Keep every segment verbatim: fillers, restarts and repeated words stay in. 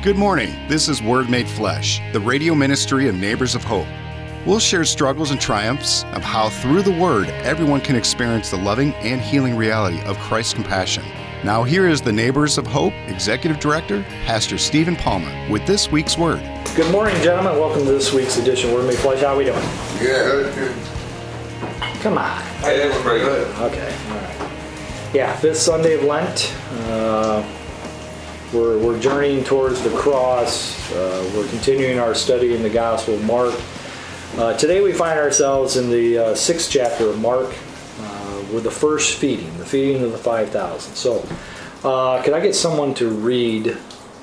Good morning. This is Word Made Flesh, the radio ministry of Neighbors of Hope. We'll share struggles and triumphs of how through the Word, everyone can experience the loving and healing reality of Christ's compassion. Now here is the Neighbors of Hope Executive Director, Pastor Stephen Palmer, with this week's Word. Good morning, gentlemen. Welcome to this week's edition of Word Made Flesh. How are we doing? Good. Good. Come on. Hey, we're pretty good. Okay. All right. Yeah, fifth Sunday of Lent. Uh, we're, we're journeying towards the cross. Uh, we're continuing our study in the Gospel of Mark. Uh, today we find ourselves in the uh, sixth chapter of Mark uh, with the first feeding, the feeding of the five thousand. So, uh, could I get someone to read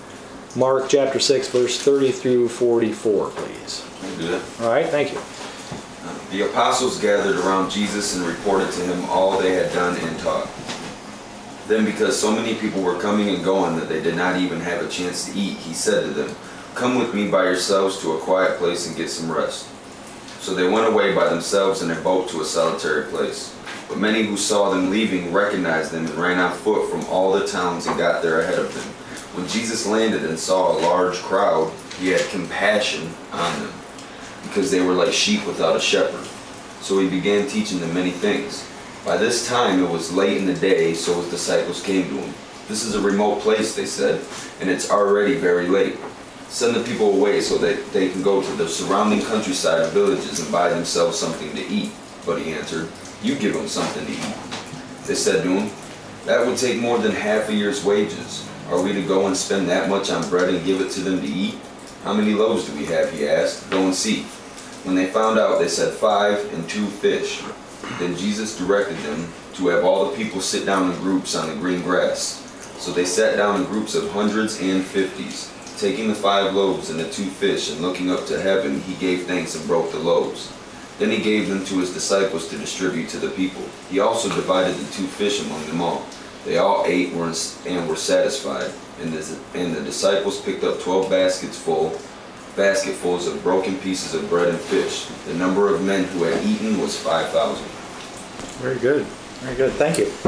Mark chapter six, verse thirty through forty-four, please? I can do that. All right, thank you. The apostles gathered around Jesus and reported to him all they had done and taught. Then, because so many people were coming and going that they did not even have a chance to eat, he said to them, "Come with me by yourselves to a quiet place and get some rest." So they went away by themselves in a boat to a solitary place. But many who saw them leaving recognized them and ran on foot from all the towns and got there ahead of them. When Jesus landed and saw a large crowd, he had compassion on them, because they were like sheep without a shepherd. So he began teaching them many things. By this time it was late in the day, so his disciples came to him. "This is a remote place," they said, "and it's already very late. Send the people away so that they can go to the surrounding countryside and villages and buy themselves something to eat." But he answered, "You give them something to eat." They said to him, "That would take more than half a year's wages. Are we to go and spend that much on bread and give it to them to eat? How many loaves do we have?" he asked. "Go and see." When they found out, they said, "Five and two fish." Then Jesus directed them to have all the people sit down in groups on the green grass. So they sat down in groups of hundreds and fifties. Taking the five loaves and the two fish and looking up to heaven, he gave thanks and broke the loaves. Then he gave them to his disciples to distribute to the people. He also divided the two fish among them all. They all ate and were satisfied. And the, and the disciples picked up twelve baskets full, basketfuls of broken pieces of bread and fish. The number of men who had eaten was five thousand. Very good. Very good. Thank you.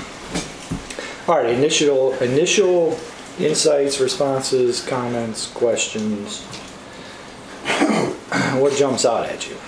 All right. Initial initial insights, responses, comments, questions. What jumps out at you?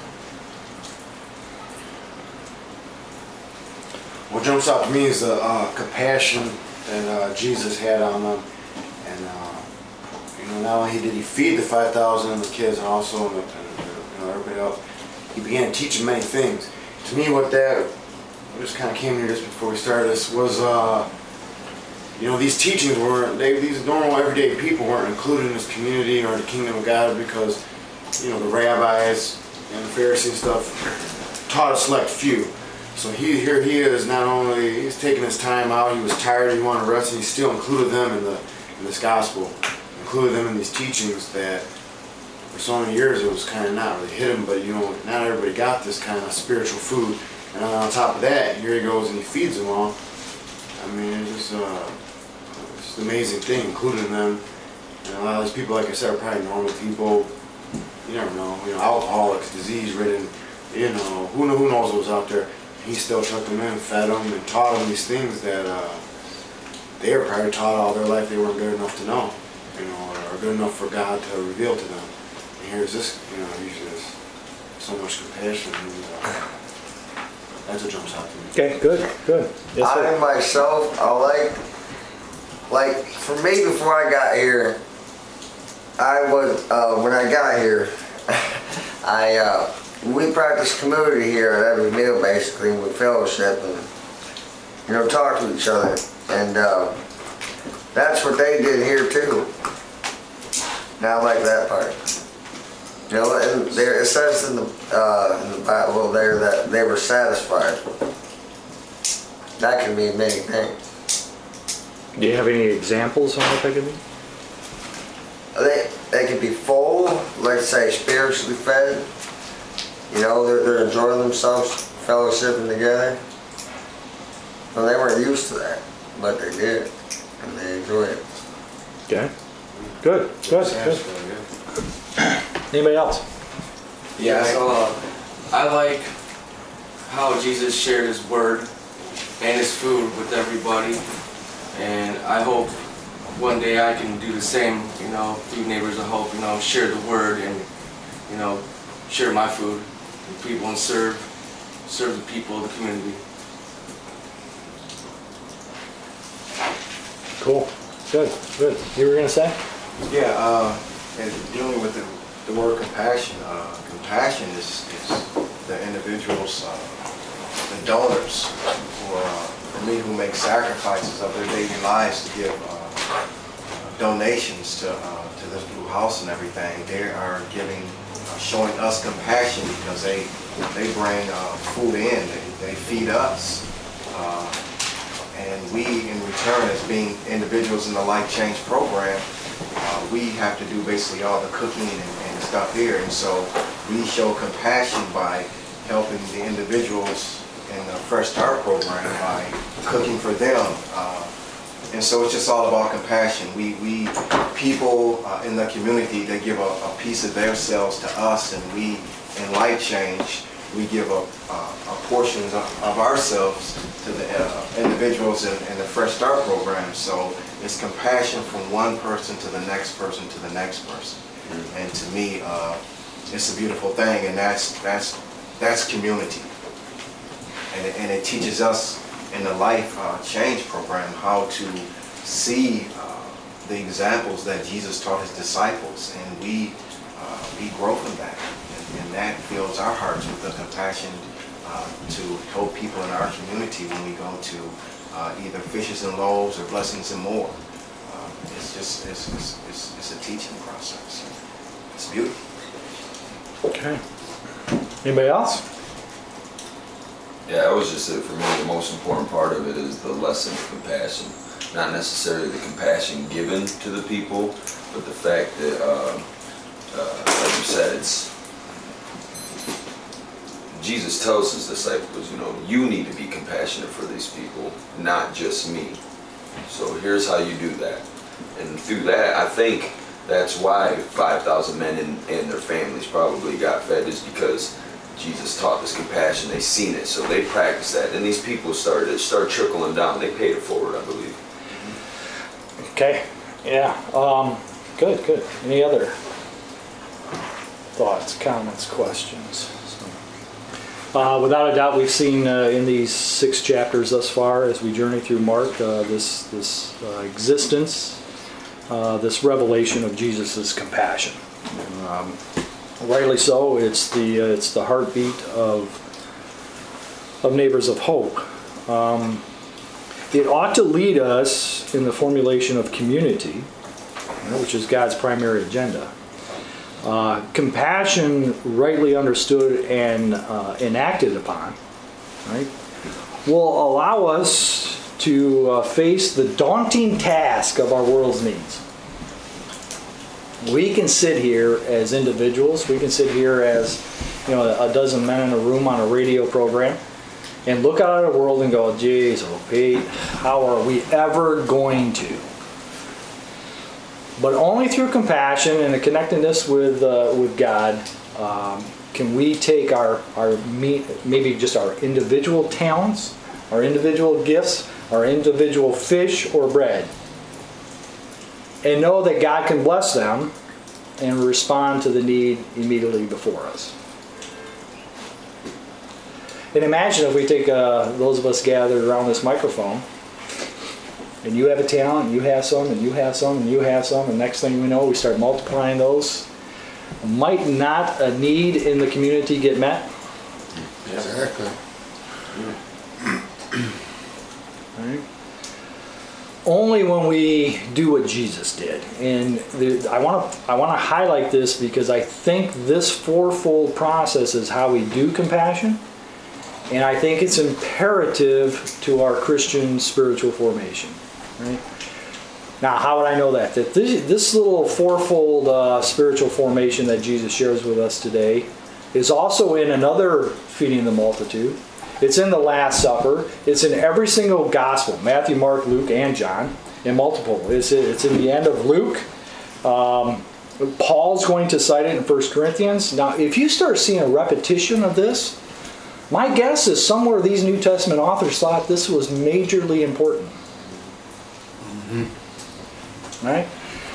What jumps out to me is the uh, compassion that uh, Jesus had on them, and uh, you know, not only did he feed the five thousand and the kids, and also and, and, you know, everybody else, he began teaching many things. To me, what that just kind of came here just before we started this was, uh, you know, these teachings weren't they these normal everyday people weren't included in this community or the kingdom of God, because you know the rabbis and the Pharisees and stuff taught a select few. So he here he is not only he's taking his time out, he was tired, he wanted to rest, and he still included them in the in this gospel, included them in these teachings that for so many years it was kind of not really hit him, but you know not everybody got this kind of spiritual food. And on top of that, here he goes and he feeds them all. I mean, it's just, uh, it's just an amazing thing, including them. And a lot of these people, like I said, are probably normal people. You never know, you know, alcoholics, disease-ridden. You know, who know, who knows what was out there. He still took them in, fed them, and taught them these things that uh, they were probably taught all their life they weren't good enough to know, you know, or good enough for God to reveal to them. And here's this, you know, he's just so much compassion. And, uh, that's what jumps out to me. Okay, good, good. Yes, sir. I myself, I like, like for me before I got here, I was, uh, when I got here, I, uh, we practice community here at every meal basically, we fellowship and, you know, talk to each other. And uh, that's what they did here too. And I like that part. You know, and there it says in the, uh, in the Bible there that they were satisfied. That can mean many things. Do you have any examples on what that could mean? They they can be full, let's say spiritually fed. You know, they're, they're enjoying themselves, fellowshipping together. Well, they weren't used to that, but they did, and they enjoyed it. Okay. Good. Good. Good. Anybody else? Yeah, so uh, I like how Jesus shared his word and his food with everybody, and I hope one day I can do the same, you know, through Neighbors of Hope, you know, share the word and, you know, share my food with people and serve, serve the people of the community. Cool. Good. Good. You were gonna say? Yeah, uh, and dealing with the, the word compassion, uh, compassion is, is the individuals, uh, the donors, or uh, for me, who make sacrifices of their daily lives to give uh, donations to uh, to this Blue House and everything. They are giving, uh, showing us compassion because they they bring uh, food in, they, they feed us. Uh, And we, in return, as being individuals in the Life Change program, uh, we have to do basically all the cooking and, and stuff here. And so we show compassion by helping the individuals in the Fresh Start program by cooking for them. Uh, and so it's just all about compassion. We, we people uh, in the community, they give a, a piece of themselves to us, and we, in Life Change, we give a, uh, a portion of, of ourselves to the uh, individuals in, in the Fresh Start program. So it's compassion from one person to the next person to the next person. Mm-hmm. And to me, uh, it's a beautiful thing, and that's that's that's community. And it, and it teaches us in the Life uh, Change program how to see uh, the examples that Jesus taught his disciples, and we uh, we grow from that. And that fills our hearts with the compassion uh, to help people in our community when we go to uh, either Fishes and Loaves or Blessings and More. Uh, it's just, it's, it's, it's, it's a teaching process. It's beautiful. Okay. Anybody else? Yeah, that was just it for me. The most important part of it is the lesson of compassion. Not necessarily the compassion given to the people, but the fact that, uh, uh, like you said, it's Jesus tells his disciples, you know, you need to be compassionate for these people, not just me. So here's how you do that. And through that, I think that's why five thousand men and, and their families probably got fed, is because Jesus taught this compassion. They seen it, so they practiced that. And these people started, it started trickling down. They paid it forward, I believe. Okay. Yeah. Um, good, good. Any other thoughts, comments, questions? Uh, without a doubt, we've seen uh, in these six chapters thus far, as we journey through Mark, uh, this this uh, existence, uh, this revelation of Jesus' compassion. Um, rightly so. It's the uh, it's the heartbeat of of Neighbors of Hope. Um, it ought to lead us in the formulation of community, you know, which is God's primary agenda. Uh, compassion, rightly understood and uh, enacted upon, right, will allow us to uh, face the daunting task of our world's needs. We can sit here as individuals, we can sit here as, you know, a dozen men in a room on a radio program and look out at the world and go, geez, oh Pete, how are we ever going to? But only through compassion and a connectedness with uh, with God um, can we take our, our maybe just our individual talents, our individual gifts, our individual fish or bread, and know that God can bless them and respond to the need immediately before us. And imagine if we take uh, those of us gathered around this microphone, and you have a talent, and you have some, and you have some, and you have some, and next thing we know, we start multiplying those. Might not a need in the community get met? Exactly. Right? Only when we do what Jesus did. And the, I want to I want to highlight this because I think this fourfold process is how we do compassion. And I think it's imperative to our Christian spiritual formation. Right? Now, how would I know that? That this, this little fourfold uh, spiritual formation that Jesus shares with us today is also in another feeding the multitude. It's in the Last Supper. It's in every single gospel, Matthew, Mark, Luke, and John, in multiple. It's, it's in the end of Luke. Um, Paul's going to cite it in First Corinthians. Now, if you start seeing a repetition of this, my guess is somewhere these New Testament authors thought this was majorly important. Mm-hmm. All right.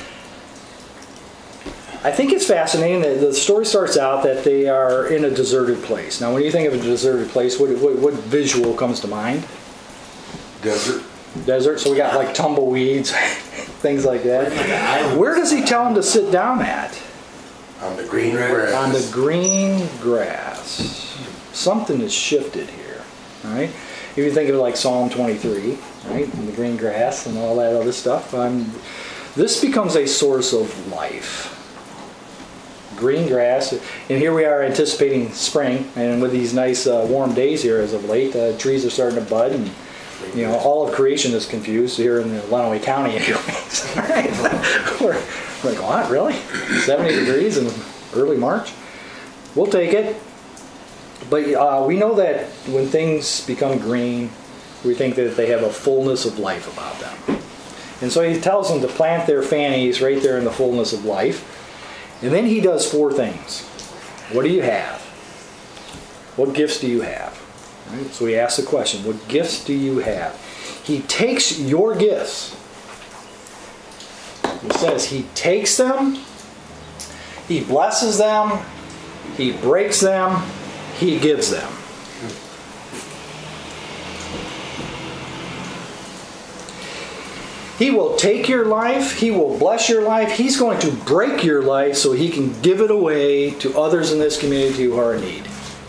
I think it's fascinating that the story starts out that they are in a deserted place. Now, when you think of a deserted place, what, what, what visual comes to mind? Desert. Desert. So we got like tumbleweeds, things like that. Where does he tell them to sit down at? On the green grass. On the green grass. Something has shifted here. All right. If you think of it like Psalm twenty-three, right, and the green grass and all that other stuff, um, this becomes a source of life. Green grass, and here we are anticipating spring, and with these nice uh, warm days here as of late, uh, trees are starting to bud, and you know all of creation is confused here in the Lenawee County. Anyways, we're, we're like, what, really? seventy degrees in early March? We'll take it. But uh, we know that when things become green, we think that they have a fullness of life about them. And so he tells them to plant their fannies right there in the fullness of life. And then he does four things. What do you have? What gifts do you have? Right? So he asks the question, what gifts do you have? He takes your gifts. He says he takes them, he blesses them, he breaks them, he gives them. He will take your life, he will bless your life, he's going to break your life so he can give it away to others in this community who are in need.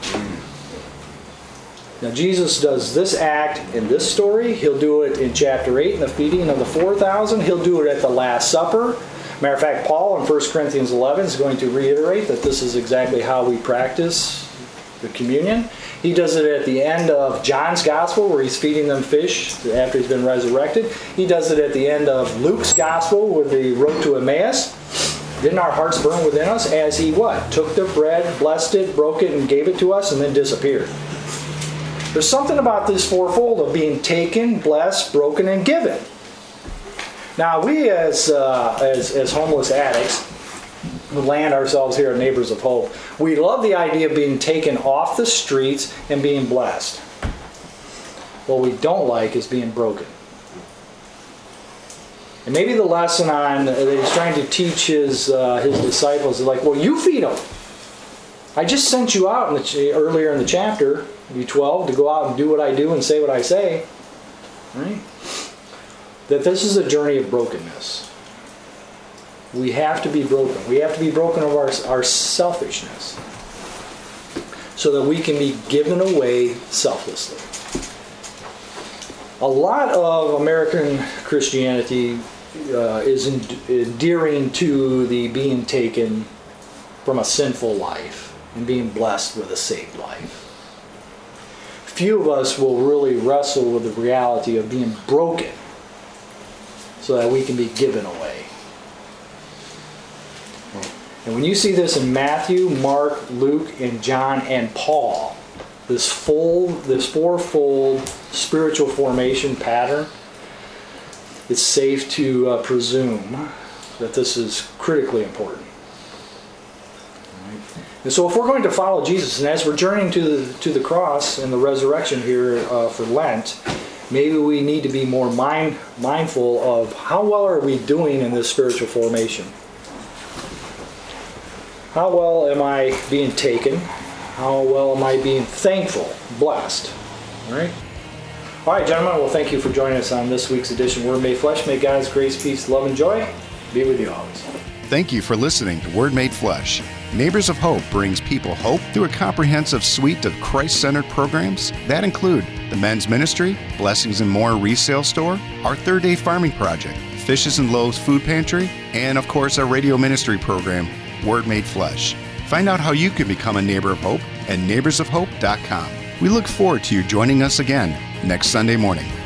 Now Jesus does this act in this story. He'll do it in chapter eight in the feeding of the four thousand. He'll do it at the Last Supper. Matter of fact, Paul in First Corinthians eleven is going to reiterate that this is exactly how we practice the communion. He does it at the end of John's Gospel where he's feeding them fish after he's been resurrected. He does it at the end of Luke's Gospel with the road to Emmaus. Didn't our hearts burn within us as he what? Took the bread, blessed it, broke it, and gave it to us and then disappeared. There's something about this fourfold of being taken, blessed, broken, and given. Now we as, uh, as, as homeless addicts, who land ourselves here at Neighbors of Hope, we love the idea of being taken off the streets and being blessed. What we don't like is being broken. And maybe the lesson on that he's trying to teach his uh, his disciples is like, well, you feed them. I just sent you out in the, earlier in the chapter, you twelve, to go out and do what I do and say what I say. Right? That this is a journey of brokenness. We have to be broken. We have to be broken of our, our selfishness so that we can be given away selflessly. A lot of American Christianity uh, is endearing to the being taken from a sinful life and being blessed with a saved life. Few of us will really wrestle with the reality of being broken so that we can be given away. And when you see this in Matthew, Mark, Luke, and John, and Paul, this full, this fourfold spiritual formation pattern, it's safe to uh, presume that this is critically important. Right? And so if we're going to follow Jesus, and as we're journeying to the, to the cross and the resurrection here uh, for Lent, maybe we need to be more mind, mindful of how well are we doing in this spiritual formation. How well am I being taken? How well am I being thankful, blessed? All right? All right, gentlemen. Well, thank you for joining us on this week's edition of Word Made Flesh. May God's grace, peace, love, and joy be with you always. Thank you for listening to Word Made Flesh. Neighbors of Hope brings people hope through a comprehensive suite of Christ-centered programs that include the men's ministry, Blessings and More resale store, our Third Day Farming Project, Fishes and Loaves Food Pantry, and of course our radio ministry program, Word Made Flesh. Find out how you can become a Neighbor of Hope at neighbors of hope dot com. We look forward to you joining us again next Sunday morning.